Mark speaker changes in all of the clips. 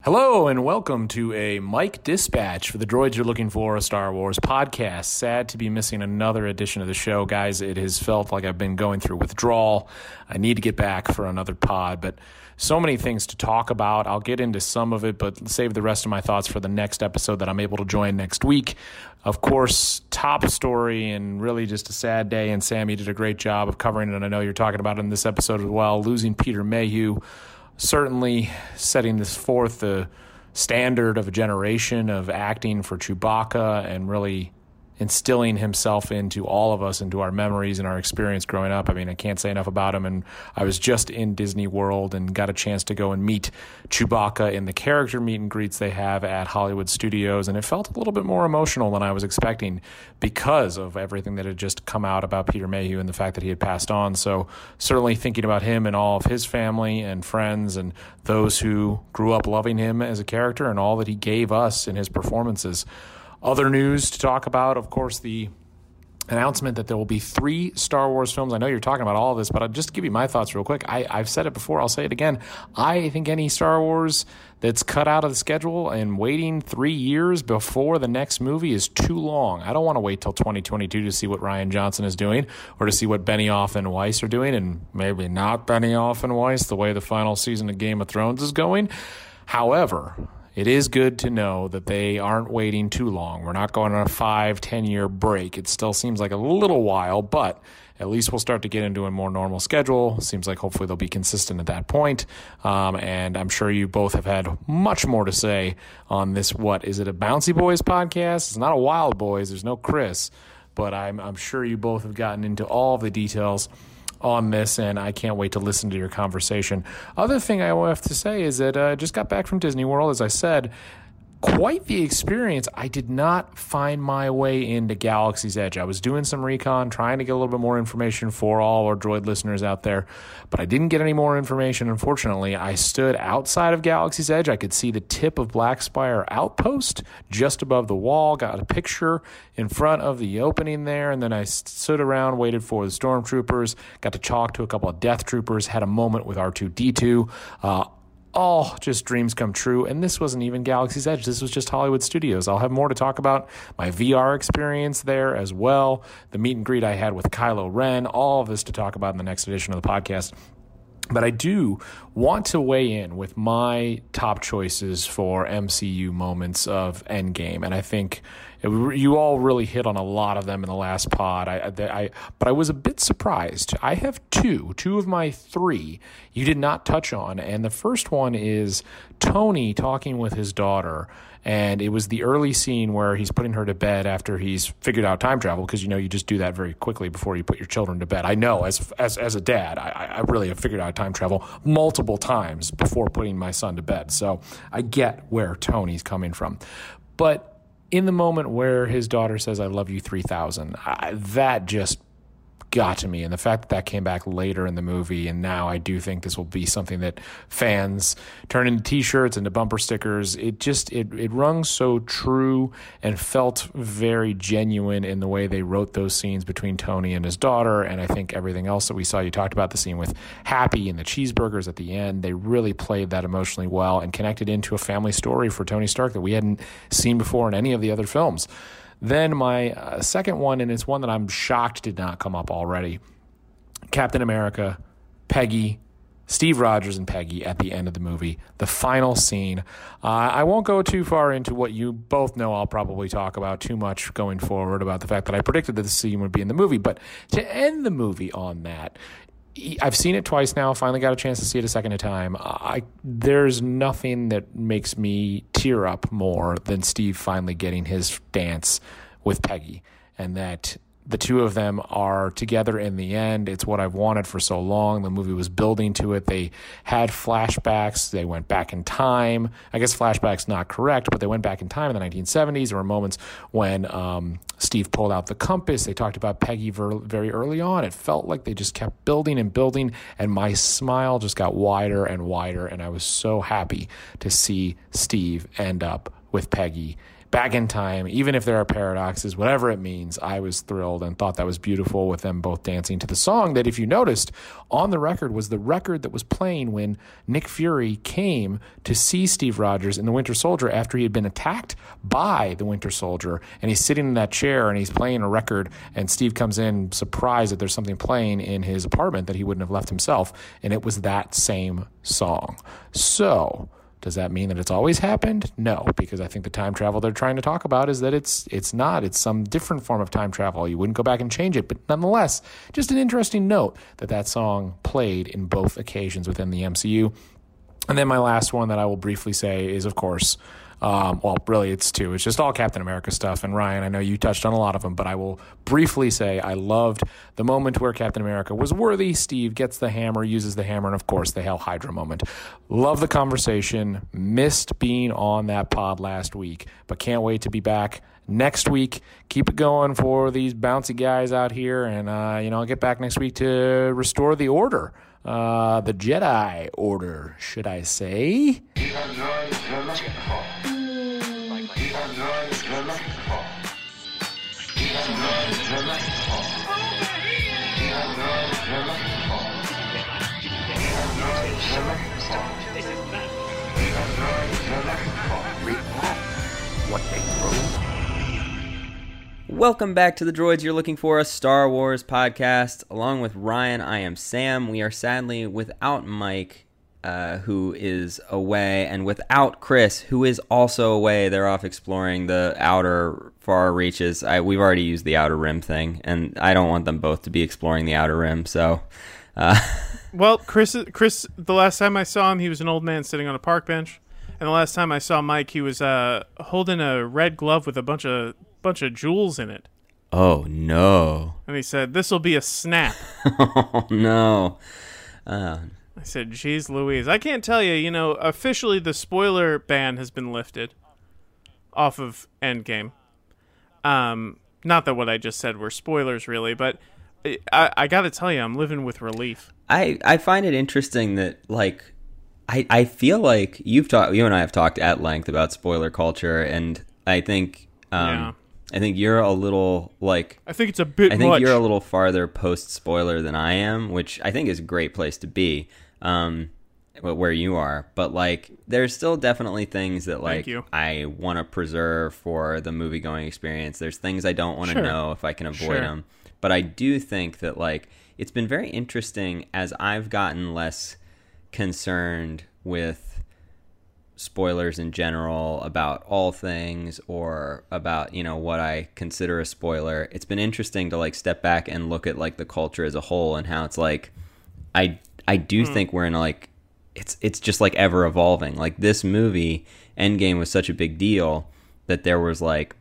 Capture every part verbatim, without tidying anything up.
Speaker 1: Hello and welcome to a Mike Dispatch for the Droids You're Looking For, a Star Wars podcast. Sad to be missing another edition of the show, guys. It has felt like I've been going through withdrawal. I need to get back for another pod, but so many things to talk about. I'll get into some of it, but save the rest of my thoughts for the next episode that I'm able to join next week. Of course, top story and really just a sad day, and Sam, you did a great job of covering it, and I know you're talking about it in this episode as well. Losing Peter Mayhew, certainly setting this forth the standard of a generation of acting for Chewbacca and really instilling himself into all of us, into our memories and our experience growing up. I mean, I can't say enough about him. And I was just in Disney World and got a chance to go and meet Chewbacca in the character meet and greets they have at Hollywood Studios. And it felt a little bit more emotional than I was expecting because of everything that had just come out about Peter Mayhew and the fact that he had passed on. So certainly thinking about him and all of his family and friends and those who grew up loving him as a character and all that he gave us in his performances. Other news to talk about, of course, the announcement that there will be three Star Wars films. I know you're talking about all of this, but I'll just give you my thoughts real quick. I, I've said it before. I'll say it again. I think any Star Wars that's cut out of the schedule and waiting three years before the next movie is too long. I don't want to wait till twenty twenty-two to see what Rian Johnson is doing or to see what Benioff and Weiss are doing, and maybe not Benioff and Weiss the way the final season of Game of Thrones is going. However, it is good to know that they aren't waiting too long. We're not going on a five, ten-year break. It still seems like a little while, but at least we'll start to get into a more normal schedule. Seems like hopefully they'll be consistent at that point. Um, and I'm sure you both have had much more to say on this. What is it, a Bouncy Boys podcast? It's not a Wild Boys. There's no Chris. But I'm, I'm sure you both have gotten into all of the details on this, and I can't wait to listen to your conversation. Other thing I have to say is that I uh, just got back from Disney World, as I said. Quite the experience. I did not find my way into Galaxy's Edge. I was doing some recon, trying to get a little bit more information for all our droid listeners out there, but I didn't get any more information, unfortunately. I stood outside of Galaxy's Edge. I could see the tip of Black Spire Outpost just above the wall, got a picture in front of the opening there, and then I stood around, waited for the stormtroopers, got to talk to a couple of death troopers, had a moment with R two D two, uh, all just dreams come true. And this wasn't even Galaxy's Edge. This was just Hollywood Studios. I'll have more to talk about my V R experience there as well. The meet and greet I had with Kylo Ren, all of this to talk about in the next edition of the podcast. But I do want to weigh in with my top choices for M C U moments of Endgame. And I think it, you all really hit on a lot of them in the last pod. I, I, but I was a bit surprised. I have two, two of my three you did not touch on. And the first one is Tony talking with his daughter. And it was the early scene where he's putting her to bed after he's figured out time travel, because, you know, you just do that very quickly before you put your children to bed. I know, as as as a dad, I, I really have figured out time travel multiple times before putting my son to bed. So I get where Tony's coming from. But in the moment where his daughter says, "I love you three thousand," I, that just got to me. And the fact that that came back later in the movie, and now I do think this will be something that fans turn into t-shirts, into bumper stickers. It just, it, it rung so true and felt very genuine in the way they wrote those scenes between Tony and his daughter. And I think everything else that we saw, you talked about the scene with Happy and the cheeseburgers at the end, they really played that emotionally well and connected into a family story for Tony Stark that we hadn't seen before in any of the other films. Then my uh, second one, and it's one that I'm shocked did not come up already, Captain America, Peggy, Steve Rogers and Peggy at the end of the movie, the final scene. Uh, I won't go too far into what you both know I'll probably talk about too much going forward about the fact that I predicted that the scene would be in the movie, but to end the movie on that, I've seen it twice now. Finally got a chance to see it a second time. I, there's nothing that makes me tear up more than Steve finally getting his dance with Peggy, and that the two of them are together in the end. It's what I've wanted for so long. The movie was building to it. They had flashbacks. They went back in time. I guess flashbacks not correct, but they went back in time in the nineteen seventies. There were moments when um, Steve pulled out the compass. They talked about Peggy ver- very early on. It felt like they just kept building and building, and my smile just got wider and wider, and I was so happy to see Steve end up with Peggy back in time, even if there are paradoxes, whatever it means, I was thrilled and thought that was beautiful with them both dancing to the song that, if you noticed, on the record was the record that was playing when Nick Fury came to see Steve Rogers in The Winter Soldier after he had been attacked by the Winter Soldier, and he's sitting in that chair and he's playing a record, and Steve comes in surprised that there's something playing in his apartment that he wouldn't have left himself, and it was that same song. So does that mean that it's always happened? No, because I think the time travel they're trying to talk about is that it's it's not. It's some different form of time travel. You wouldn't go back and change it. But nonetheless, just an interesting note that that song played in both occasions within the M C U. And then my last one that I will briefly say is, of course, Um, well, really, it's two. It's just all Captain America stuff. And Ryan, I know you touched on a lot of them, but I will briefly say I loved the moment where Captain America was worthy. Steve gets the hammer, uses the hammer, and of course, the Hail Hydra moment. Love the conversation. Missed being on that pod last week, but can't wait to be back next week. Keep it going for these bouncy guys out here, and uh, you know, I'll get back next week to restore the order. Uh, the Jedi Order, should I say?
Speaker 2: What they throw. Welcome back to the Droids You're Looking For, a Star Wars podcast. Along with Ryan, I am Sam. We are sadly without Mike, uh, who is away, and without Chris, who is also away. They're off exploring the outer far reaches. I, we've already used the Outer Rim thing, and I don't want them both to be exploring the Outer Rim, so... Uh,
Speaker 3: well, Chris, Chris, the last time I saw him, he was an old man sitting on a park bench. And the last time I saw Mike, he was uh, holding a red glove with a bunch of bunch of jewels in it.
Speaker 2: Oh, no.
Speaker 3: And he said, "This'll be a snap."
Speaker 2: Oh, no. Uh,
Speaker 3: I said, "Geez Louise. I can't tell you, you know, officially the spoiler ban has been lifted off of Endgame. Um, not that what I just said were spoilers, really, but I, I got to tell you, I'm living with relief.
Speaker 2: I, I find it interesting that, like, I, I feel like you've talked, you and I have talked at length about spoiler culture, and I think, um,
Speaker 3: yeah.
Speaker 2: I think you're a little like,
Speaker 3: I think it's a bit
Speaker 2: I think
Speaker 3: much.
Speaker 2: you're a little farther post spoiler than I am, which I think is a great place to be, um, where you are. But like, there's still definitely things that like I want to preserve for the movie going experience. There's things I don't want to
Speaker 3: sure.
Speaker 2: know if I can avoid
Speaker 3: sure.
Speaker 2: them. But I do think that like it's been very interesting as I've gotten less concerned with spoilers in general about all things or about, you know, what I consider a spoiler. It's been interesting to like step back and look at like the culture as a whole and how it's like I I do mm. think we're in like it's it's just like ever evolving. Like this movie Endgame was such a big deal that there was like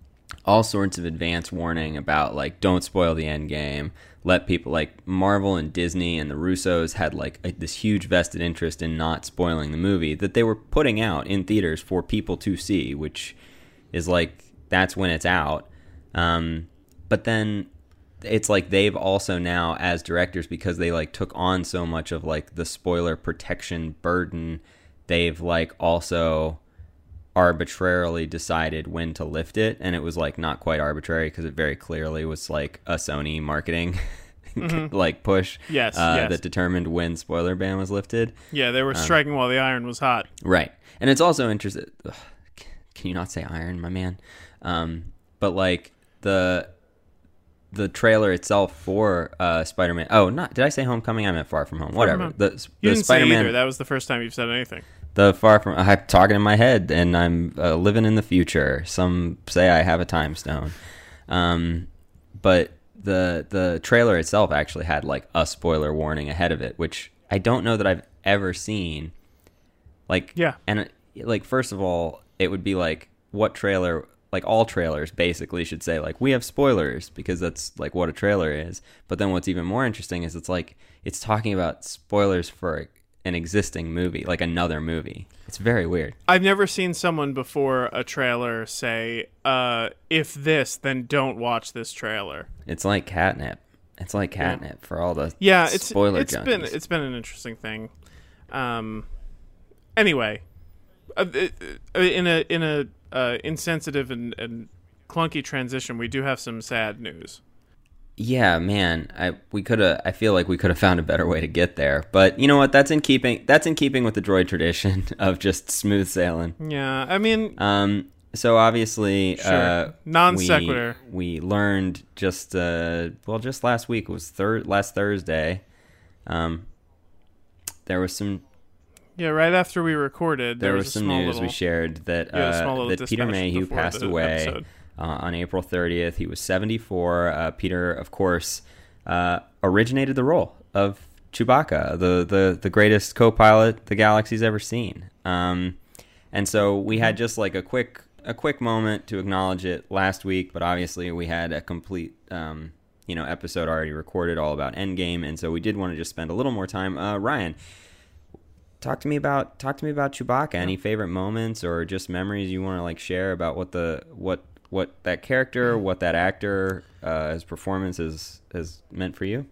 Speaker 2: all sorts of advance warning about like don't spoil the end game. Let people like Marvel and Disney and the Russos had like a, this huge vested interest in not spoiling the movie that they were putting out in theaters for people to see, which is like that's when it's out. Um, but then it's like they've also now as directors, because they like took on so much of like the spoiler protection burden, they've like also arbitrarily decided when to lift it, and it was like not quite arbitrary because it very clearly was like a Sony marketing mm-hmm. like push
Speaker 3: yes,
Speaker 2: uh,
Speaker 3: yes.
Speaker 2: that determined when spoiler ban was lifted.
Speaker 3: Yeah, they were striking um, while the iron was hot.
Speaker 2: Right. And it's also interesting. Ugh, can you not say iron, my man? Um, but like the the trailer itself for uh, Spider-Man. Oh, not did I say Homecoming? I meant Far From Home. Whatever.
Speaker 3: Home.
Speaker 2: The,
Speaker 3: you
Speaker 2: the
Speaker 3: didn't
Speaker 2: Spider-Man,
Speaker 3: say either. That was the first time you've said anything.
Speaker 2: The Far From I'm talking in my head, and I'm uh, living in the future. Some say I have a time stone, um, but the the trailer itself actually had like a spoiler warning ahead of it, which I don't know that I've ever seen. Like,
Speaker 3: yeah,
Speaker 2: and like first of all, it would be like what trailer? Like all trailers basically should say like we have spoilers because that's like what a trailer is. But then what's even more interesting is it's like it's talking about spoilers for an existing movie, like another movie. It's very weird.
Speaker 3: I've never seen someone before a trailer say, uh, if this, then don't watch this trailer.
Speaker 2: It's like catnip. It's like catnip yeah. for all the
Speaker 3: yeah, it's,
Speaker 2: spoiler
Speaker 3: it's
Speaker 2: junkies.
Speaker 3: been It's been an interesting thing. Um, anyway, uh, in a in a uh, insensitive and, and clunky transition, we do have some sad news.
Speaker 2: Yeah, man, I we could have. I feel like we could have found a better way to get there, but you know what? That's in keeping. That's in keeping with the droid tradition of just smooth sailing.
Speaker 3: Yeah, I mean,
Speaker 2: um. So obviously,
Speaker 3: sure.
Speaker 2: uh,
Speaker 3: non
Speaker 2: we,
Speaker 3: sequitur.
Speaker 2: We learned just uh, well, just last week it was thir- last Thursday. Um, there was some.
Speaker 3: Yeah, right after we recorded,
Speaker 2: there,
Speaker 3: there
Speaker 2: was,
Speaker 3: was
Speaker 2: some
Speaker 3: small
Speaker 2: news
Speaker 3: little,
Speaker 2: we shared that
Speaker 3: yeah,
Speaker 2: uh, that Peter Mayhew passed away.
Speaker 3: Episode.
Speaker 2: Uh, on April thirtieth. He was seventy-four. Uh, Peter, of course, uh, originated the role of Chewbacca, the, the, the greatest co-pilot the galaxy's ever seen. Um, and so we had just like a quick a quick moment to acknowledge it last week, but obviously we had a complete um, you know episode already recorded all about Endgame, and so we did want to just spend a little more time. Uh, Ryan, talk to me about talk to me about Chewbacca. Any favorite moments or just memories you want to like share about what the what what that character, what that actor, uh, his performance has, has meant for you?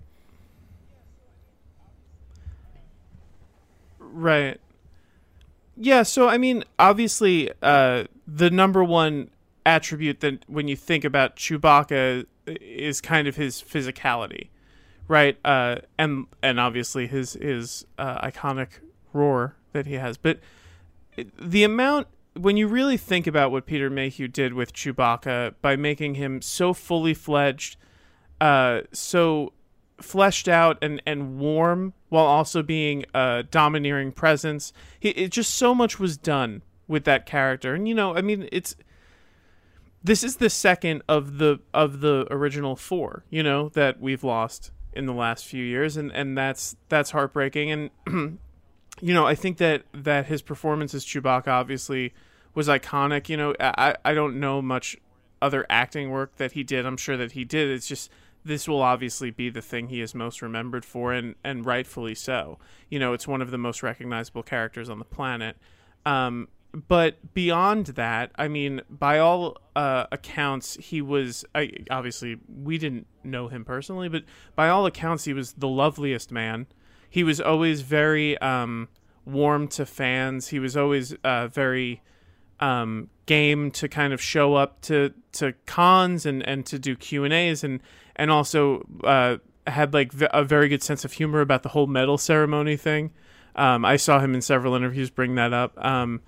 Speaker 3: Right. Yeah, so, I mean, obviously, uh, the number one attribute that when you think about Chewbacca is kind of his physicality, right? Uh, and and obviously his, his uh, iconic roar that he has. But the amount... when you really think about what Peter Mayhew did with Chewbacca by making him so fully fledged, uh, so fleshed out and, and warm, while also being a domineering presence, he, it just so much was done with that character. And you know, I mean, it's this is the second of the of the original four, you know, that we've lost in the last few years, and, and that's that's heartbreaking. And you know, I think that, that his performance as Chewbacca obviously was iconic. You know, I, I don't know much other acting work that he did. I'm sure that he did. It's just, this will obviously be the thing he is most remembered for, and, and rightfully so. You know, it's one of the most recognizable characters on the planet. Um, but beyond that, I mean, by all uh, accounts, he was, I, obviously, we didn't know him personally, but by all accounts, he was the loveliest man. He was always very um, warm to fans. He was always uh, very um, game to kind of show up to, to cons and, and to do Q and A's, and and also uh, had like v- a very good sense of humor about the whole medal ceremony thing. Um, I saw him in several interviews bring that up. Um,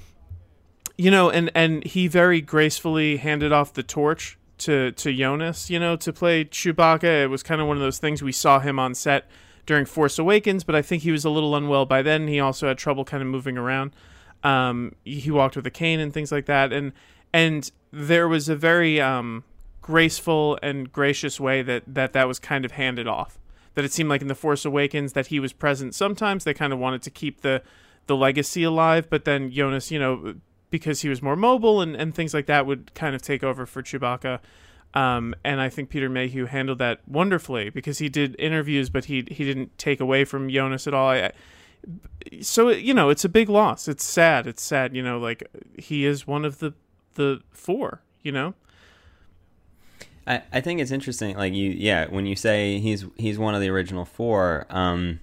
Speaker 3: you know, and, and he very gracefully handed off the torch to, to Jonas, you know, to play Chewbacca. It was kind of one of those things. We saw him on set during Force Awakens, but I think he was a little unwell by then. He also had trouble kind of moving around. Um, he walked with a cane and things like that. And and there was a very um, graceful and gracious way that, that that was kind of handed off. That it seemed like in The Force Awakens that he was present sometimes. They kind of wanted to keep the, the legacy alive, but then Jonas, you know, because he was more mobile and, and things like that, would kind of take over for Chewbacca. Um, and I think Peter Mayhew handled that wonderfully, because he did interviews, but he he didn't take away from Jonas at all. I, so, you know, it's a big loss. It's sad. It's sad, you know, like he is one of the, the four, you know?
Speaker 2: I, I think it's interesting. Like you, yeah, when you say he's, he's one of the original four, um,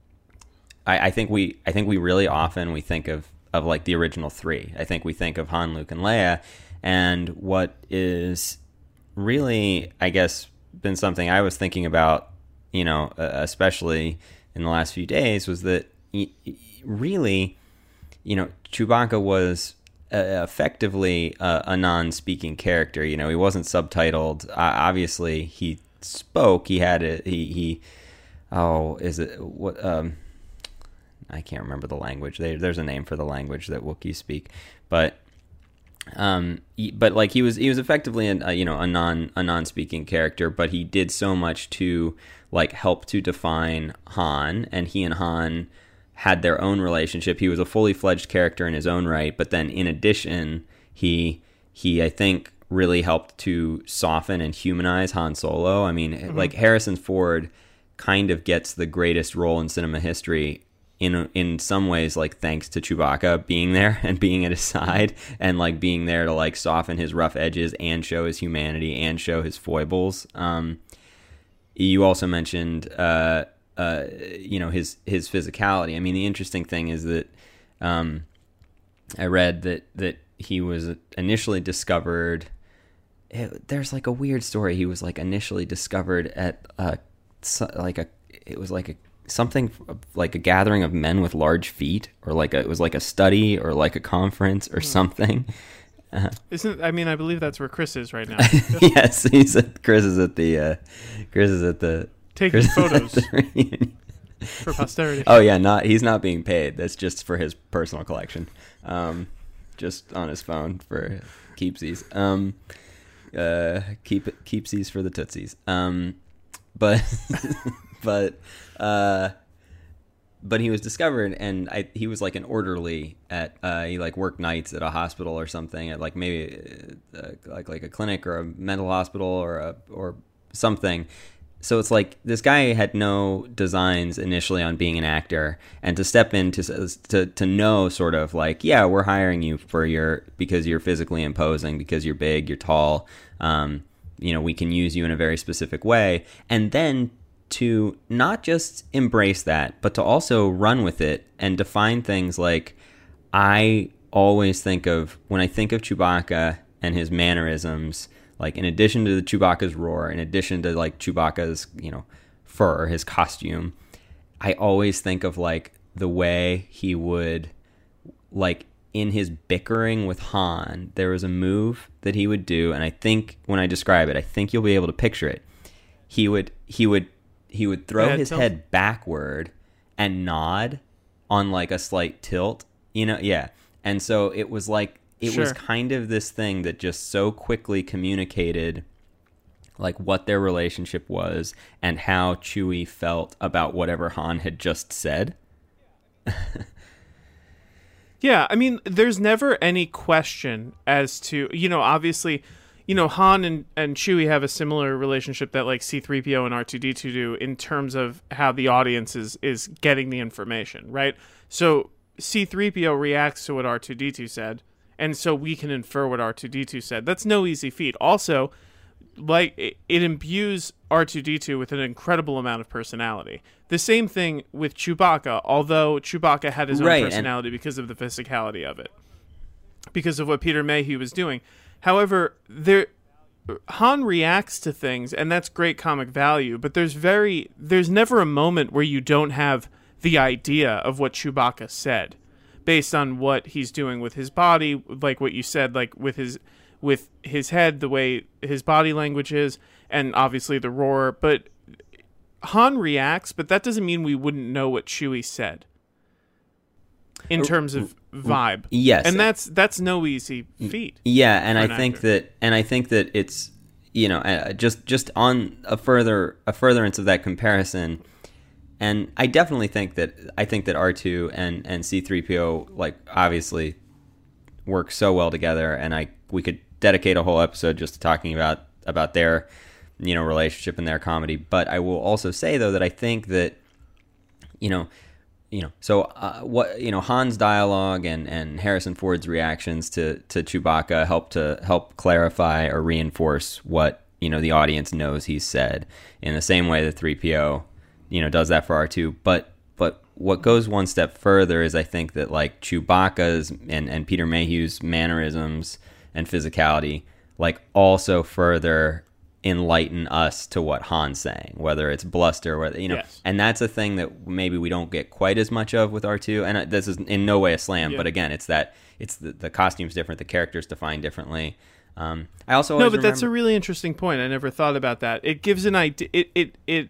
Speaker 2: I, I think we, I think we really often, we think of, of like the original three. I think we think of Han, Luke, and Leia, and what is really, I guess, been something I was thinking about, you know, uh, especially in the last few days, was that really, you know, Chewbacca was uh, effectively a, a non-speaking character. You know, he wasn't subtitled. Uh, obviously, he spoke. He had a, he, he, oh, is it, what, um, I can't remember the language. There, there's a name for the language that Wookiees speak, but Um, but like he was, he was effectively a, a you know a non a non-speaking character, but he did so much to like help to define Han, and he and Han had their own relationship. He was a fully fledged character in his own right, but then in addition, he he I think really helped to soften and humanize Han Solo. I mean, mm-hmm. like Harrison Ford kind of gets the greatest role in cinema history. In in some ways, like thanks to Chewbacca being there and being at his side, and like being there to like soften his rough edges and show his humanity and show his foibles. Um, you also mentioned, uh, uh, you know, his his physicality. I mean, the interesting thing is that um, I read that that he was initially discovered. It, there's like a weird story. He was like initially discovered at uh like a it was like a something like a gathering of men with large feet, or like a, it was like a study or like a conference or something. Uh,
Speaker 3: Isn't I mean I believe that's where Chris is right now.
Speaker 2: Yes, he's at Chris is at the uh, Chris is at the
Speaker 3: taking
Speaker 2: Chris
Speaker 3: photos
Speaker 2: is at the reunion.
Speaker 3: for posterity.
Speaker 2: Oh yeah, not he's not being paid. That's just for his personal collection, um, just on his phone for keepsies. Um, uh, keep keepsies for the tootsies. Um, but but uh, but he was discovered, and I, he was like an orderly at uh, he like worked nights at a hospital or something, at like maybe uh, like like a clinic or a mental hospital or a or something. So it's like this guy had no designs initially on being an actor, and to step into to to know sort of like, yeah, we're hiring you for your because you're physically imposing, because you're big, you're tall, um, you know, we can use you in a very specific way, and then to not just embrace that, but to also run with it and define things like, I always think of when I think of Chewbacca and his mannerisms. Like, in addition to the Chewbacca's roar, in addition to, like, Chewbacca's, you know, fur, his costume, I always think of, like, the way he would, like, in his bickering with Han, there was a move that he would do, and I think, when I describe it, I think you'll be able to picture it. He would, he would, he would throw
Speaker 3: Yeah,
Speaker 2: his
Speaker 3: tell-
Speaker 2: head backward and nod on, like, a slight tilt, you know? Yeah. And so it was, like, It
Speaker 3: Sure.
Speaker 2: was kind of this thing that just so quickly communicated like what their relationship was and how Chewie felt about whatever Han had just said.
Speaker 3: Yeah, I mean, there's never any question as to, you know, obviously, you know, Han and, and Chewie have a similar relationship that like C three P O and R two D two do in terms of how the audience is, is getting the information, right? So C three P O reacts to what R two D two said, and so we can infer what R two D two said. That's no easy feat. Also, like, it, it imbues R two D two with an incredible amount of personality. The same thing with Chewbacca, although Chewbacca had his own
Speaker 2: Right, and-
Speaker 3: personality because of the physicality of it, because of what Peter Mayhew was doing. However, there Han reacts to things, and that's great comic value, but there's very there's never a moment where you don't have the idea of what Chewbacca said, based on what he's doing with his body, like what you said, like with his with his head, the way his body language is, and obviously the roar. But Han reacts, but that doesn't mean we wouldn't know what Chewie said in terms of vibe.
Speaker 2: Yes.
Speaker 3: And that's that's no easy feat.
Speaker 2: Yeah, and
Speaker 3: for
Speaker 2: I
Speaker 3: an
Speaker 2: think
Speaker 3: actor.
Speaker 2: that, and I think that it's, you know, uh, just just on a further a furtherance of that comparison, and I definitely think that I think that R two and and C three P O like obviously work so well together, and I we could dedicate a whole episode just to talking about about their, you know, relationship and their comedy. But I will also say though that I think that, you know. You know, so uh, what you know, Han's dialogue and, and Harrison Ford's reactions to, to Chewbacca help to help clarify or reinforce what, you know, the audience knows he's said, in the same way that three P O, you know, does that for R two. But but what goes one step further is I think that like Chewbacca's and, and Peter Mayhew's mannerisms and physicality like also further enlighten us to what Han's saying, whether it's bluster, whether, you know,
Speaker 3: Yes.
Speaker 2: and that's a thing that maybe we don't get quite as much of with R two. And this is in no way a slam,
Speaker 3: Yeah.
Speaker 2: but again, it's that it's the, the costume's different, the character's defined differently. Um, I also
Speaker 3: No,
Speaker 2: always
Speaker 3: but that's a
Speaker 2: remember-
Speaker 3: really interesting point. I never thought about that. It gives an idea. It it it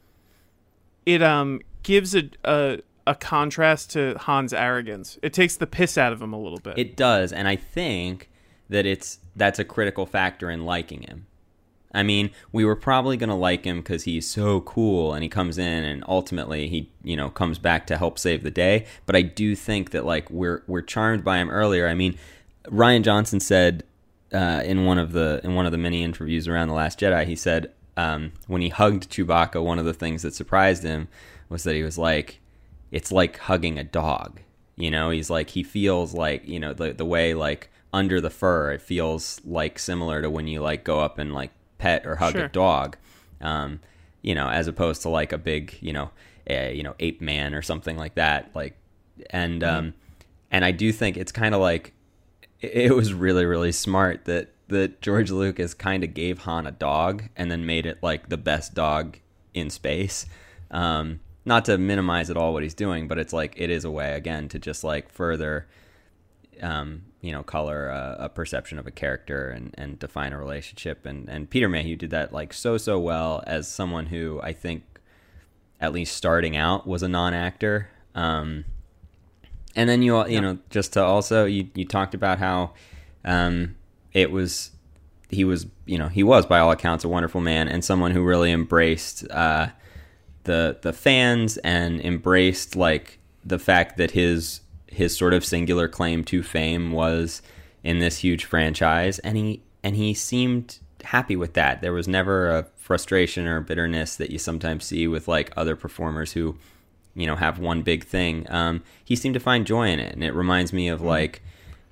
Speaker 3: it um gives a a, a contrast to Han's arrogance. It takes the piss out of him a little bit.
Speaker 2: It does, and I think that it's that's a critical factor in liking him. I mean, we were probably going to like him because he's so cool and he comes in and ultimately he, you know, comes back to help save the day. But I do think that like we're we're charmed by him earlier. I mean, Rian Johnson said uh, in one of the in one of the many interviews around The Last Jedi, he said um, when he hugged Chewbacca, one of the things that surprised him was that he was like, it's like hugging a dog. You know, he's like, he feels like, you know, the the way like under the fur, it feels like similar to when you like go up and like pet or hug
Speaker 3: Sure.
Speaker 2: a dog, um, you know, as opposed to like a big, you know, a, you know, ape man or something like that. Like, and,
Speaker 3: Mm-hmm.
Speaker 2: um, and I do think it's kind of like, it was really, really smart that, that George Lucas kind of gave Han a dog and then made it like the best dog in space. Um, not to minimize at all what he's doing, but it's like, it is a way, again, to just like further, um, you know, color a, a perception of a character and, and define a relationship. And, and Peter Mayhew did that like so, so well as someone who I think, at least starting out, was a non-actor. Um, and then you, you yeah. know, just to also, you, you talked about how, um, it was, he was, you know, he was by all accounts a wonderful man and someone who really embraced, uh, the, the fans and embraced like the fact that his, his sort of singular claim to fame was in this huge franchise. And he, and he seemed happy with that. There was never a frustration or bitterness that you sometimes see with like other performers who, you know, have one big thing. Um, he seemed to find joy in it. And it reminds me of like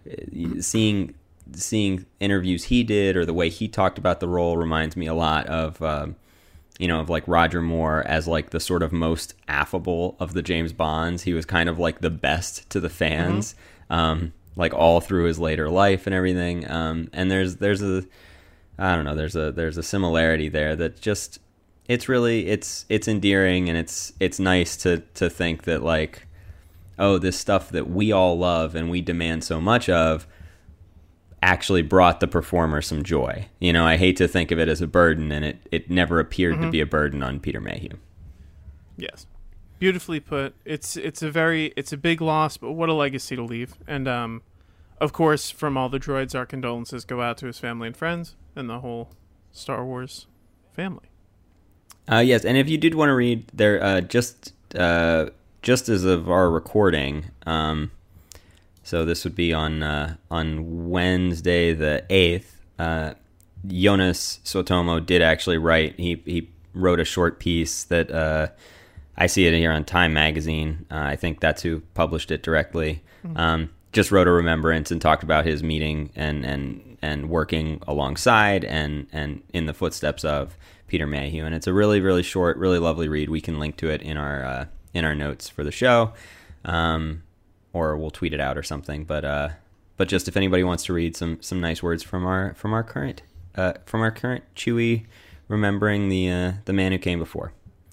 Speaker 2: seeing, seeing interviews he did or the way he talked about the role reminds me a lot of, um, you know, of like Roger Moore as like the sort of most affable of the James Bonds. He was kind of like the best to the fans, mm-hmm. um, like all through his later life and everything. Um, and there's, there's a, I don't know, there's a, there's a similarity there that just, it's really, it's, it's endearing and it's, it's nice to, to think that like, oh, this stuff that we all love and we demand so much of actually brought the performer some joy. You know, I hate to think of it as a burden, and it, it never appeared mm-hmm. to be a burden on Peter Mayhew.
Speaker 3: Yes. Beautifully put. It's it's a very it's a big loss, but what a legacy to leave. And um of course, from all the droids, our condolences go out to his family and friends and the whole Star Wars family.
Speaker 2: Uh yes, and if you did want to read there uh just uh just as of our recording, um so this would be on uh, on Wednesday the eighth. Uh, Jonas Sotomo did actually write. He he wrote a short piece that uh, I see it here on Time Magazine. Uh, I think that's who published it directly. Mm-hmm. Um, just wrote a remembrance and talked about his meeting and and, and working alongside and, and in the footsteps of Peter Mayhew. And it's a really really short, really lovely read. We can link to it in our uh, in our notes for the show. Um, or we'll tweet it out or something. But uh, but just if anybody wants to read some some nice words from our from our current uh, from our current Chewie, remembering the uh, the man who came before.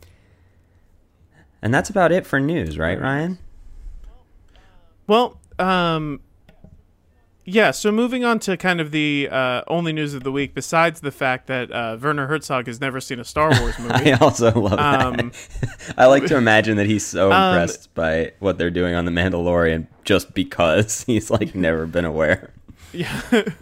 Speaker 2: And that's about it for news, right, Ryan?
Speaker 3: Well, um, yeah. So moving on to kind of the uh, only news of the week, besides the fact that uh, Werner Herzog has never seen a Star Wars movie.
Speaker 2: I also love um, that. I like to imagine that he's so impressed um, by what they're doing on The Mandalorian just because he's like never been aware.
Speaker 3: Yeah.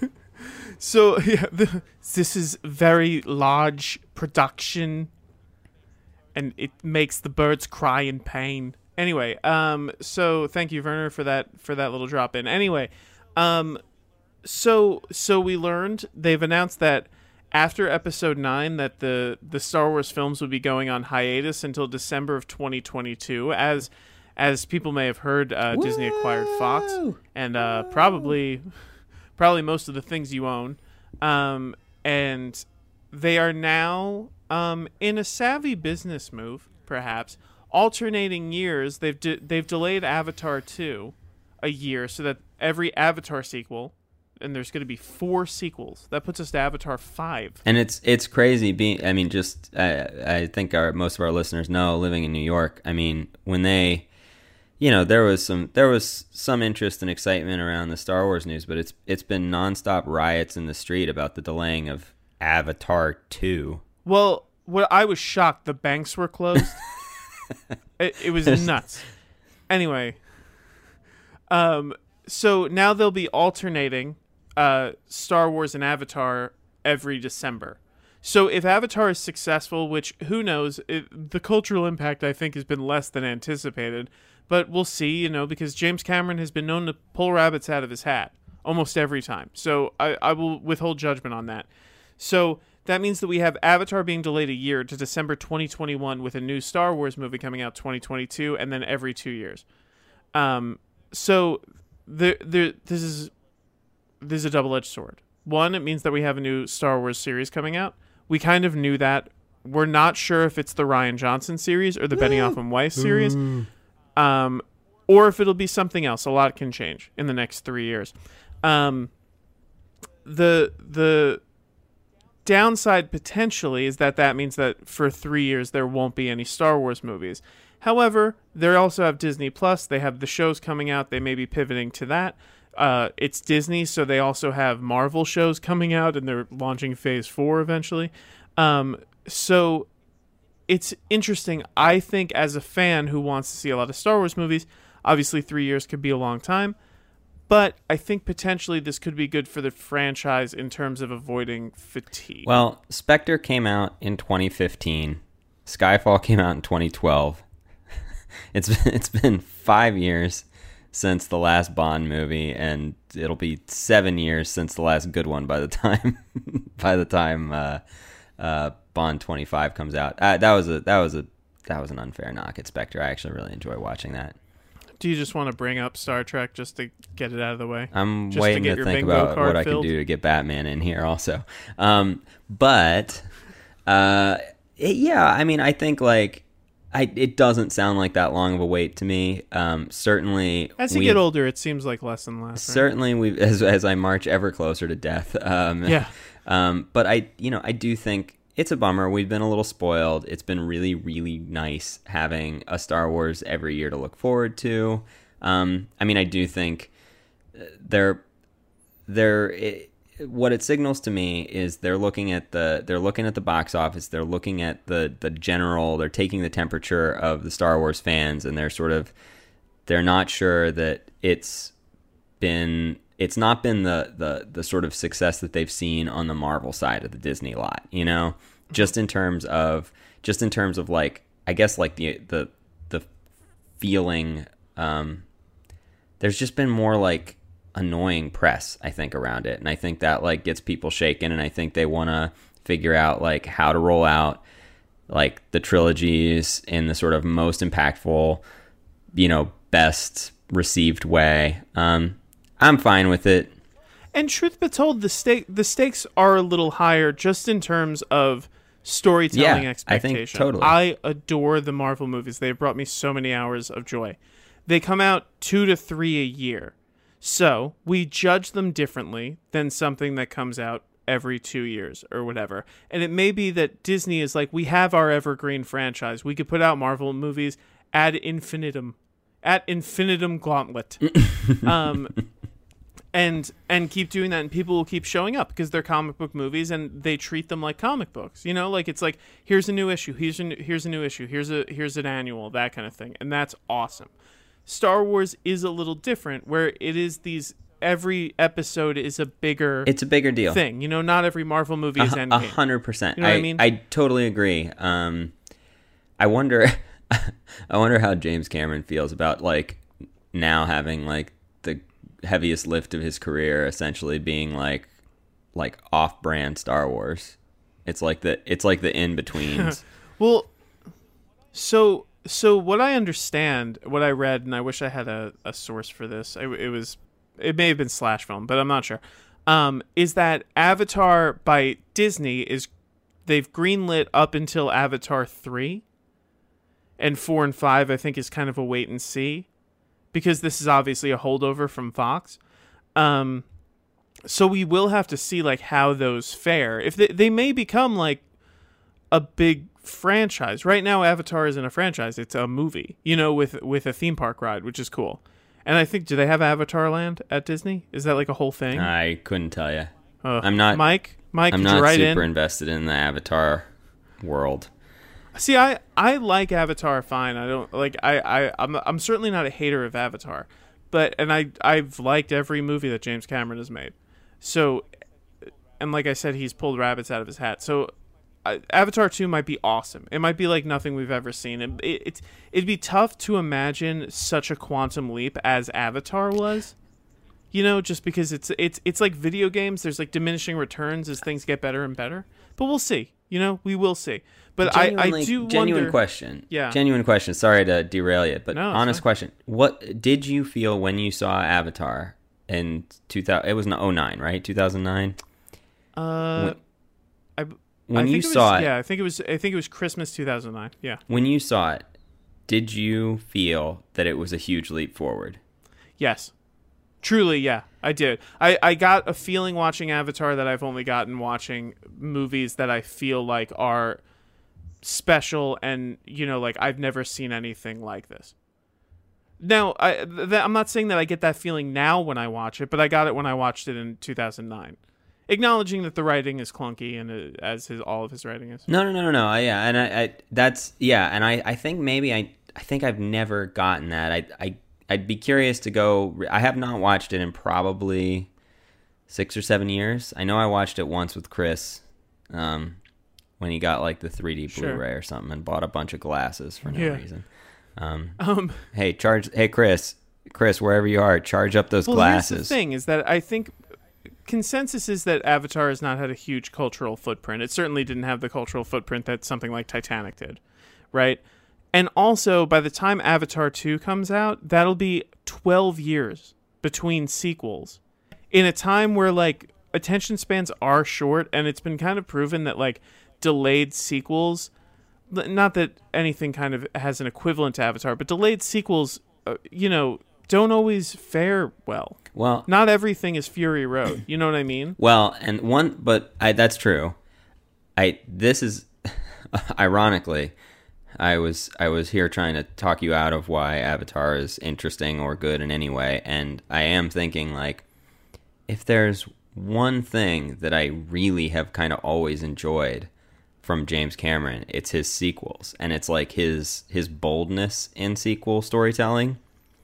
Speaker 3: So yeah, the, this is very large production, and it makes the birds cry in pain. Anyway, um, so thank you, Werner, for that for that little drop in. Anyway. Um, so, so we learned, they've announced that after episode nine, that the, the Star Wars films would be going on hiatus until December of twenty twenty-two. As, as people may have heard, uh, Disney acquired Fox and, uh, probably, probably most of the things you own. Um, and they are now, um, in a savvy business move, perhaps, alternating years. They've, de- they've delayed Avatar two a year so that every Avatar sequel, and there's going to be four sequels, that puts us to Avatar five.
Speaker 2: And it's it's crazy being, I mean, just I, I think our most of our listeners know, living in New York, I mean, when they, you know, there was some there was some interest and excitement around the Star Wars news, but it's it's been nonstop riots in the street about the delaying of Avatar two.
Speaker 3: Well, what I was shocked, the banks were closed. it, it was nuts. Anyway, um, so now they'll be alternating uh, Star Wars and Avatar every December. So if Avatar is successful, which who knows, it, the cultural impact I think has been less than anticipated, but we'll see, you know, because James Cameron has been known to pull rabbits out of his hat almost every time. So I, I will withhold judgment on that. So that means that we have Avatar being delayed a year to December twenty twenty-one with a new Star Wars movie coming out twenty twenty-two, and then every two years. Um, so there, there, this is this is a double-edged sword. One, it means that we have a new Star Wars series coming out. We kind of knew that. We're not sure if it's the Rian Johnson series or the Benioff and Weiss series, um, or if it'll be something else. A lot can change in the next three years. Um, the the downside potentially is that that means that for three years there won't be any Star Wars movies. However, they also have Disney Plus. They have the shows coming out. They may be pivoting to that. Uh, it's Disney, so they also have Marvel shows coming out, and they're launching Phase Four eventually. Um, so it's interesting. I think as a fan who wants to see a lot of Star Wars movies, obviously three years could be a long time, but I think potentially this could be good for the franchise in terms of avoiding fatigue.
Speaker 2: Well, Spectre came out in twenty fifteen. Skyfall came out in twenty twelve. It's been, it's been five years since the last Bond movie, and it'll be seven years since the last good one by the time by the time uh, uh, Bond twenty-five comes out. Uh, that was a that was a that was an unfair knock at Spectre. I actually really enjoy watching that.
Speaker 3: Do you just want to bring up Star Trek just to get it out of the way?
Speaker 2: I'm
Speaker 3: just
Speaker 2: waiting
Speaker 3: to,
Speaker 2: to think about what I can do to get Batman in here also. Um, but uh, it, yeah, I mean, I think like. I, it doesn't sound like that long of a wait to me. Um, certainly,
Speaker 3: as you get older, it seems like less and less. Right?
Speaker 2: Certainly, we as as I march ever closer to death. Um,
Speaker 3: yeah.
Speaker 2: Um, but I, you know, I do think it's a bummer. We've been a little spoiled. It's been really, really nice having a Star Wars every year to look forward to. Um, I mean, I do think they're they're. It, what it signals to me is they're looking at the they're looking at the box office, they're looking at the the general, they're taking the temperature of the Star Wars fans, and they're sort of they're not sure that it's been it's not been the the the sort of success that they've seen on the Marvel side of the Disney lot, you know, just in terms of just in terms of like I guess like the the the feeling um there's just been more like annoying press, I think, around it, and I think that like gets people shaken, and I think they want to figure out like how to roll out like the trilogies in the sort of most impactful, you know, best received way. Um, I'm fine with it.
Speaker 3: And truth be told, the stake the stakes are a little higher just in terms of storytelling
Speaker 2: yeah,
Speaker 3: expectation.
Speaker 2: I think totally.
Speaker 3: I adore the Marvel movies. They've brought me so many hours of joy. They come out two to three a year. So we judge them differently than something that comes out every two years or whatever. And it may be that Disney is like, we have our evergreen franchise. We could put out Marvel movies ad infinitum, at infinitum gauntlet, um, and and keep doing that. And people will keep showing up because they're comic book movies and they treat them like comic books. You know, like it's like, here's a new issue. Here's a new, here's a new issue. Here's a here's an annual, that kind of thing. And that's awesome. Star Wars is a little different, where it is these every episode is a bigger
Speaker 2: it's a bigger deal
Speaker 3: thing. You know, not every Marvel movie is Endgame.
Speaker 2: A hundred percent.
Speaker 3: You know what
Speaker 2: I,
Speaker 3: I mean?
Speaker 2: I totally agree. Um, I wonder, I wonder how James Cameron feels about like now having like the heaviest lift of his career essentially being like like off-brand Star Wars. It's like the it's like the in-betweens.
Speaker 3: Well, so. So what I understand, what I read, and I wish I had a, a source for this. It, it was, it may have been Slash Film, but I'm not sure. Um, is that Avatar by Disney is, they've greenlit up until Avatar three, and four and five I think is kind of a wait and see, because this is obviously a holdover from Fox. Um, so we will have to see like how those fare. If they they may become like a big franchise. Right now Avatar isn't a franchise, it's a movie, you know, with with a theme park ride, which is cool. And I think, do they have Avatar Land at Disney? Is that like a whole thing?
Speaker 2: I couldn't tell you.
Speaker 3: uh,
Speaker 2: I'm not
Speaker 3: Mike Mike
Speaker 2: I'm
Speaker 3: could you
Speaker 2: not
Speaker 3: write
Speaker 2: super
Speaker 3: in?
Speaker 2: invested in the Avatar world.
Speaker 3: See, I I like Avatar fine. I don't like I I I'm I'm certainly not a hater of Avatar, but and I I've liked every movie that James Cameron has made. So, and like I said, he's pulled rabbits out of his hat. So Uh, Avatar two might be awesome. It might be like nothing we've ever seen. It, it, it's it'd be tough to imagine such a quantum leap as Avatar was. You know, just because it's it's it's like video games. There's like diminishing returns as things get better and better. But we'll see. You know, we will see. But I, I do
Speaker 2: genuine
Speaker 3: wonder,
Speaker 2: question.
Speaker 3: Yeah.
Speaker 2: Genuine question. Sorry to derail you, but
Speaker 3: No, it's
Speaker 2: honest
Speaker 3: fine.
Speaker 2: question. What did you feel when you saw Avatar in two thousand? It was oh nine, right? two thousand nine.
Speaker 3: Uh,
Speaker 2: When-
Speaker 3: I
Speaker 2: When
Speaker 3: I
Speaker 2: you
Speaker 3: think it
Speaker 2: saw
Speaker 3: was,
Speaker 2: it,
Speaker 3: yeah, I think it was. I think it was Christmas two thousand nine. Yeah.
Speaker 2: when you saw it, did you feel that it was a huge leap forward?
Speaker 3: Yes. Truly, yeah, I did. I, I got a feeling watching Avatar that I've only gotten watching movies that I feel like are special and, you know, like I've never seen anything like this. Now, I, th- I'm not saying that I get that feeling now when I watch it, but I got it when I watched it in two thousand nine. Acknowledging that the writing is clunky, and uh, as his all of his writing is.
Speaker 2: No, no, no, no, no. I, yeah, and I, I, that's yeah, and I, I think maybe I, I think I've never gotten that. I, I, I'd be curious to go. I have not watched it in probably six or seven years. I know I watched it once with Chris, um, when he got like the three D
Speaker 3: Sure.
Speaker 2: Blu-ray or something, and bought a bunch of glasses for no
Speaker 3: Yeah.
Speaker 2: reason. Um,
Speaker 3: Um,
Speaker 2: hey, charge. Hey, Chris, Chris, wherever you are, charge up those
Speaker 3: well,
Speaker 2: glasses.
Speaker 3: here's the thing: is that I think consensus is that Avatar has not had a huge cultural footprint. It certainly didn't have the cultural footprint that something like Titanic did, right? And also, by the time Avatar two comes out, that'll be twelve years between sequels. In a time where, like, attention spans are short, and it's been kind of proven that, like, delayed sequels, not that anything kind of has an equivalent to Avatar, but delayed sequels, uh, you know, don't always fare well.
Speaker 2: Well,
Speaker 3: Not everything is Fury Road. You know what I mean?
Speaker 2: Well, and one, but I, that's true. I this is ironically, I was I was here trying to talk you out of why Avatar is interesting or good in any way, and I am thinking like, if there's one thing that I really have kind of always enjoyed from James Cameron, it's his sequels, and it's like his his boldness in sequel storytelling.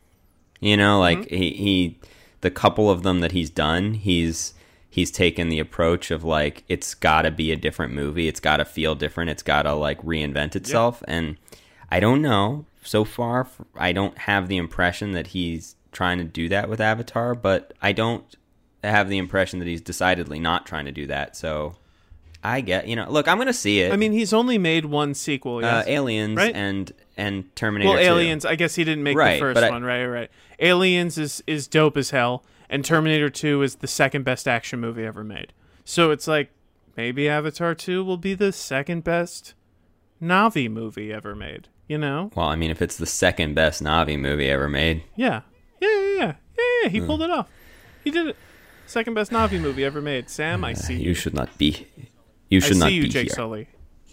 Speaker 2: You know, like mm-hmm. he he. The couple of them that he's done, he's he's taken the approach of like, it's got to be a different movie, it's got to feel different, it's got to like reinvent itself. Yep. And I don't know, so far I don't have the impression that he's trying to do that with Avatar, but I don't have the impression that he's decidedly not trying to do that. So I get, you know, look, I'm gonna see it.
Speaker 3: I mean, he's only made one sequel, yes.
Speaker 2: uh, Aliens, right? and and Terminator.
Speaker 3: Well,
Speaker 2: two.
Speaker 3: Aliens, I guess he didn't make
Speaker 2: right,
Speaker 3: the first
Speaker 2: I,
Speaker 3: one, right? Right. Aliens is is dope as hell, and Terminator two is the second best action movie ever made. So it's like, maybe Avatar two will be the second best Na'vi movie ever made. You know?
Speaker 2: Well, I mean, if it's the second best Na'vi movie ever made,
Speaker 3: yeah, yeah, yeah, yeah, yeah. yeah. He mm. pulled it off. He did it. Second best Na'vi movie ever made. Sam, I see
Speaker 2: uh,
Speaker 3: you.
Speaker 2: You should not be. You should
Speaker 3: I
Speaker 2: not
Speaker 3: see you,
Speaker 2: be
Speaker 3: Jake
Speaker 2: here.
Speaker 3: Sully.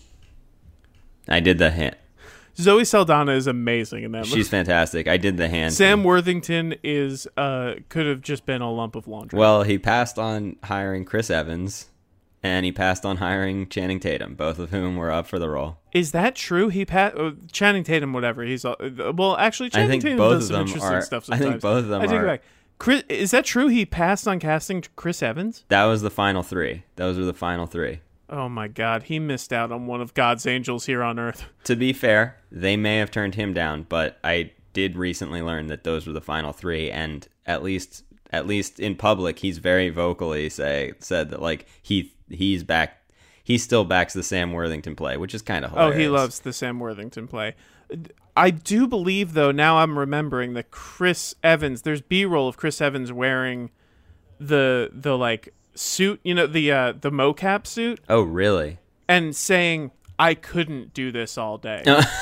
Speaker 2: I did the hand.
Speaker 3: Zoe Saldana is amazing in that movie.
Speaker 2: She's fantastic. I did the hand.
Speaker 3: Sam
Speaker 2: thing.
Speaker 3: Worthington is uh could have just been a lump of laundry.
Speaker 2: Well, he passed on hiring Chris Evans, and he passed on hiring Channing Tatum, both of whom were up for the role.
Speaker 3: Is that true? He pa- uh, Channing Tatum, whatever. He's uh, well, actually, Channing
Speaker 2: I think
Speaker 3: Tatum
Speaker 2: both
Speaker 3: does
Speaker 2: of
Speaker 3: some
Speaker 2: them
Speaker 3: interesting
Speaker 2: are,
Speaker 3: stuff sometimes.
Speaker 2: I think both of them
Speaker 3: I take
Speaker 2: are.
Speaker 3: it back. Chris, is that true? He passed on casting Chris Evans?
Speaker 2: That was the final three. Those were the final three.
Speaker 3: Oh my God, he missed out on one of God's angels here on Earth.
Speaker 2: To be fair, they may have turned him down, but I did recently learn that those were the final three, and at least at least in public, he's very vocally say said that like he he's back, he still backs the Sam Worthington play, which is kind of hilarious.
Speaker 3: Oh, he loves the Sam Worthington play. I do believe, though, now I'm remembering that Chris Evans, there's B-roll of Chris Evans wearing the the like suit, you know, the uh, the mocap suit.
Speaker 2: Oh, really?
Speaker 3: And saying, I couldn't do this all day.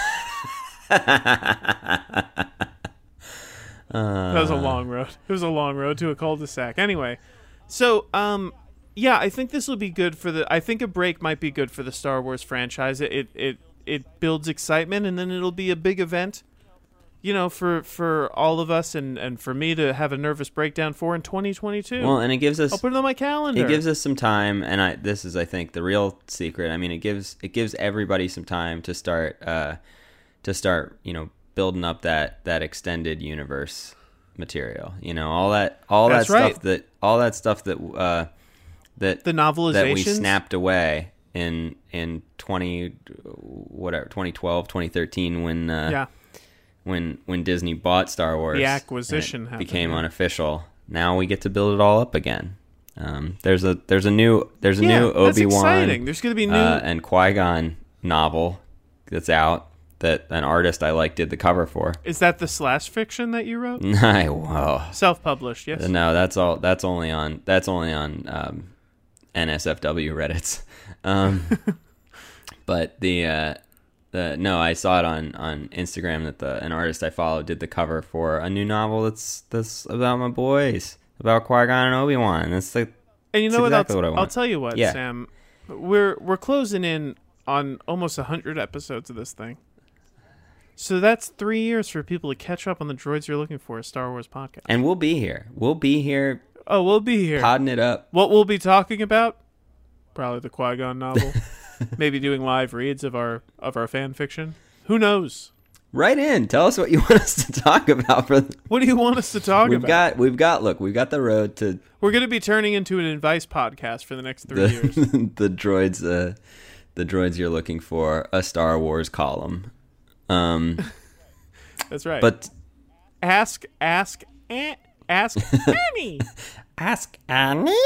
Speaker 2: Uh,
Speaker 3: that was a long road. It was a long road to a cul-de-sac. Anyway, so um, yeah, I think this will be good for the. I think a break might be good for the Star Wars franchise. It it it, it builds excitement, and then it'll be a big event, you know, for for all of us, and, and for me to have a nervous breakdown for in twenty twenty-two.
Speaker 2: Well, and it gives us.
Speaker 3: I'll put it on my calendar.
Speaker 2: It gives us some time, and I. This is, I think, the real secret. I mean, it gives it gives everybody some time to start uh, to start, you know, building up that, that extended universe material. You know, all that all
Speaker 3: That's
Speaker 2: that
Speaker 3: right.
Speaker 2: stuff that all that stuff that uh, that
Speaker 3: the novelizations
Speaker 2: that we snapped away in in twenty whatever twenty twelve, twenty thirteen when uh,
Speaker 3: yeah.
Speaker 2: when when Disney bought Star Wars.
Speaker 3: The acquisition happened,
Speaker 2: became
Speaker 3: yeah.
Speaker 2: unofficial. Now we get to build it all up again. Um, there's a there's a new there's a
Speaker 3: yeah,
Speaker 2: new Obi-Wan
Speaker 3: that's exciting. There's going to be new
Speaker 2: uh, and Qui-Gon novel that's out that an artist I like did the cover for.
Speaker 3: Is that the slash fiction that you wrote?
Speaker 2: Whoa.
Speaker 3: Self-published, yes.
Speaker 2: No, that's all. That's only on. That's only on um, N S F W Reddits. Um, but the uh, the no, I saw it on, on Instagram that the an artist I follow did the cover for a new novel that's that's about my boys, about Qui-Gon and Obi-Wan. That's like,
Speaker 3: and you know
Speaker 2: what?
Speaker 3: Exactly
Speaker 2: I'll,
Speaker 3: what I want. I'll tell you what, yeah. Sam. We're we're closing in on almost a hundred episodes of this thing. So that's three years for people to catch up on the Droids You're Looking For, a Star Wars podcast.
Speaker 2: And we'll be here. We'll be here.
Speaker 3: Oh, we'll be here.
Speaker 2: Podding it up.
Speaker 3: What we'll be talking about? Probably the Qui-Gon novel. Maybe doing live reads of our of our fan fiction. Who knows?
Speaker 2: Write in. Tell us what you want us to talk about. For the...
Speaker 3: What do you want us to talk
Speaker 2: we've
Speaker 3: about?
Speaker 2: Got, we've got, look, we've got the road to...
Speaker 3: We're going to be turning into an advice podcast for the next three
Speaker 2: the,
Speaker 3: years.
Speaker 2: the droids, uh, the Droids You're Looking For, a Star Wars column. Um...
Speaker 3: That's right.
Speaker 2: But
Speaker 3: ask, ask, eh, ask Annie.
Speaker 2: Ask Annie.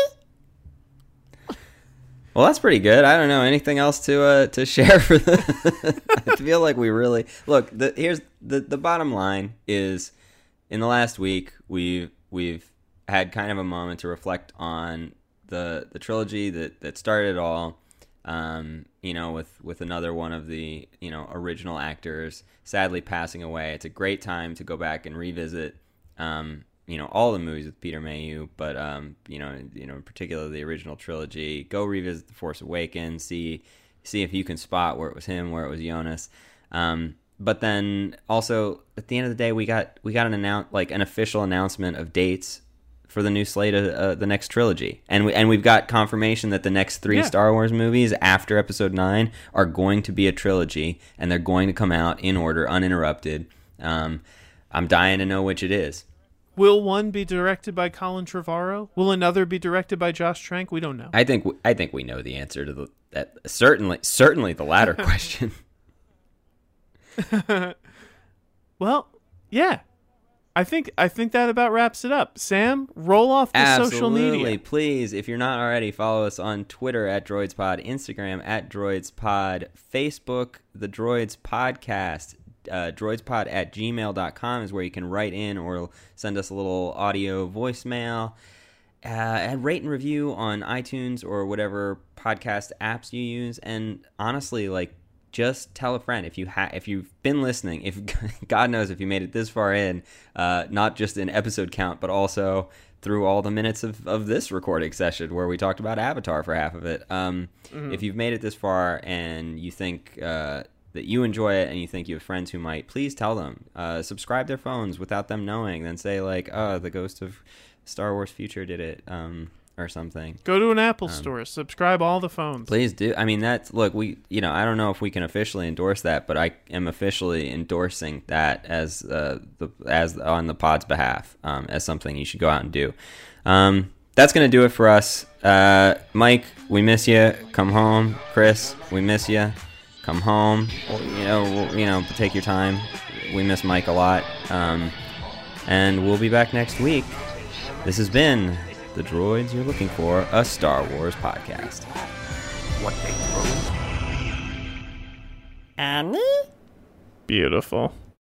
Speaker 2: Well, that's pretty good. I don't know anything else to uh, to share for the. I feel like we really look. The, here's the the bottom line is, in the last week we've we've had kind of a moment to reflect on the the trilogy that that started it all. Um, you know, with, with another one of the, you know, original actors sadly passing away. It's a great time to go back and revisit, um, you know, all the movies with Peter Mayhew, but, um, you know, you know, in particular the original trilogy. Go revisit The Force Awakens, see, see if you can spot where it was him, where it was Jonas. Um, but then also at the end of the day, we got, we got an announce, like an official announcement of dates for the new slate of uh, the next trilogy. And we, and we've got confirmation that the next three yeah. Star Wars movies after Episode nine are going to be a trilogy, and they're going to come out in order, uninterrupted. Um, I'm dying to know which it is.
Speaker 3: Will one be directed by Colin Trevorrow? Will another be directed by Josh Trank? We don't know.
Speaker 2: I think I think we know the answer to the that certainly certainly the latter question.
Speaker 3: Well, yeah. I think I think that about wraps it up. Sam, roll off the
Speaker 2: Absolutely.
Speaker 3: social media.
Speaker 2: Please, if you're not already, follow us on Twitter at DroidsPod, Instagram at DroidsPod, Facebook, The Droids Podcast, uh, droidspod at gmail dot com is where you can write in or send us a little audio voicemail. Uh, and rate and review on iTunes or whatever podcast apps you use. And honestly, like, just tell a friend if you ha- if you've been listening. If God knows if you made it this far in, uh, not just in episode count, but also through all the minutes of, of this recording session where we talked about Avatar for half of it. Um, mm-hmm. If you've made it this far and you think uh, that you enjoy it and you think you have friends who might, please tell them. Uh, subscribe their phones without them knowing. Then say like, "Oh, the Ghost of Star Wars Future did it." Um, or something.
Speaker 3: Go to an Apple
Speaker 2: um,
Speaker 3: store, subscribe all the phones.
Speaker 2: Please do. I mean, that's, look, we, you know, I don't know if we can officially endorse that, but I am officially endorsing that as uh, the as on the pod's behalf, um, as something you should go out and do. Um, that's going to do it for us. Uh, Mike, we miss you. Come home. Chris, we miss you. Come home. You know, we'll, you know, take your time. We miss Mike a lot. Um, and we'll be back next week. This has been The Droids You're Looking For, a Star Wars podcast.
Speaker 1: What they throw.
Speaker 2: Annie?
Speaker 3: Beautiful.